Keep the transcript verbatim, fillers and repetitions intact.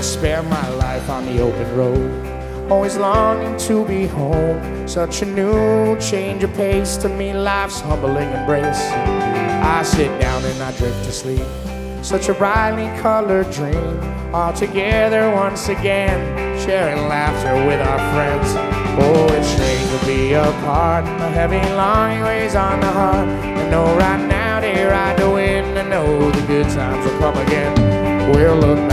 spend my life on the open road, always longing to be home. Such a new change of pace, to me life's humbling embrace. I sit down and I drift to sleep, such a brightly colored dream. All together once again, sharing laughter with our friends. Oh, it's strange to be apart, a heavy longing weighs on the heart. I know right now they ride the wind, I know the good times will come again. We'll look back